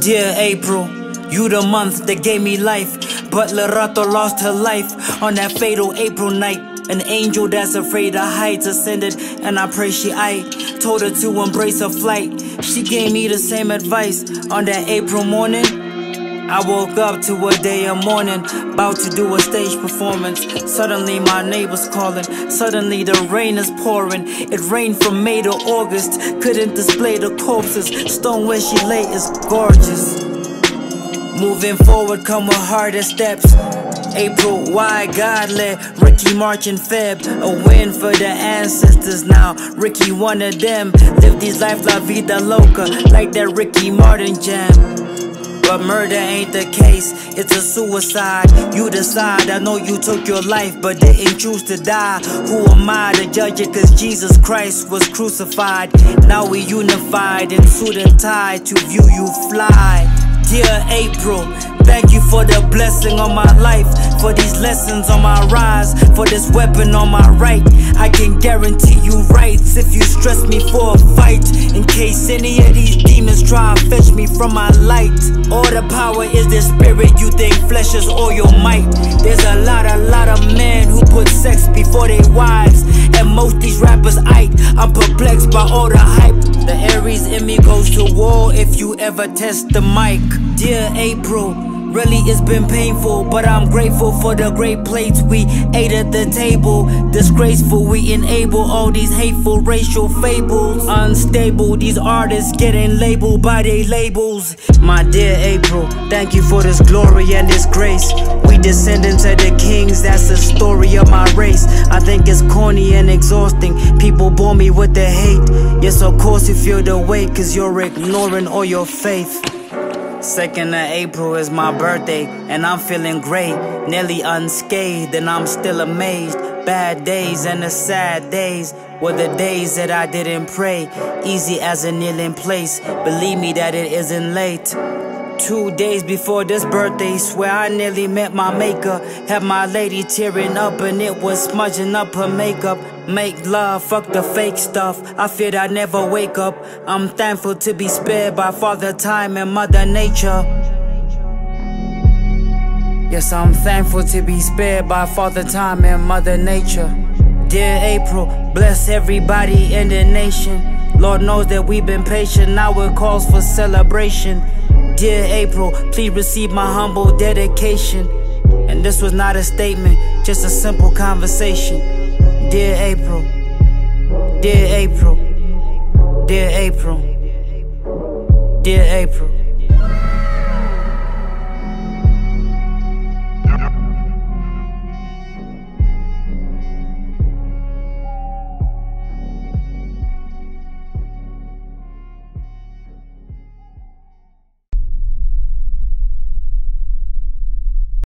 Dear April, you the month that gave me life, but Lerato lost her life on that fatal April night. An angel that's afraid of heights ascended, and I pray I told her to embrace her flight. She gave me the same advice on that April morning. I woke up to a day of mourning, about to do a stage performance. Suddenly my neighbors calling, suddenly the rain is pouring. It rained from May to August, couldn't display the corpses. Stone where she lay is gorgeous. Moving forward come with harder steps. April, why God let Ricky march in Feb? A win for the ancestors now, Ricky one of them. Live these life la vida loca, like that Ricky Martin jam. But murder ain't the case, it's a suicide. You decide, I know you took your life but didn't choose to die. Who am I to judge it, cause Jesus Christ was crucified. Now we unified in suit and tie to view you fly. Dear April, thank you for the blessing on my life, for these lessons on my rise, for this weapon on my right. I can guarantee you rights if you stress me for a fight, in case any of these demons try to fetch me from my light. All the power is the spirit, you think flesh is all your might. There's a lot of men who put sex before their wives, and most these rappers I'm perplexed by all the hype. The Aries in me goes to war if you ever test the mic. Dear April, really it's been painful, but I'm grateful for the great plates we ate at the table. Disgraceful, we enable all these hateful racial fables. Unstable, these artists getting labeled by their labels. My dear April, thank you for this glory and this grace. We descendants of the kings, that's the story of my race. I think it's corny and exhausting, people bore me with the hate. Yes, of course you feel the weight, cause you're ignoring all your faith. 2nd of April is my birthday, and I'm feeling great, nearly unscathed, and I'm still amazed. Bad days and the sad days were the days that I didn't pray. Easy as a kneeling place, believe me that it isn't late. 2 days before this birthday, swear I nearly met my maker. Had my lady tearing up and it was smudging up her makeup. Make love, fuck the fake stuff, I feared I'd never wake up. I'm thankful to be spared by Father Time and Mother Nature. Yes, I'm thankful to be spared by Father Time and Mother Nature. Dear April, bless everybody in the nation. Lord knows that we've been patient, now it calls for celebration. Dear April, please receive my humble dedication. And this was not a statement, just a simple conversation. Dear April, dear April, dear April, dear April.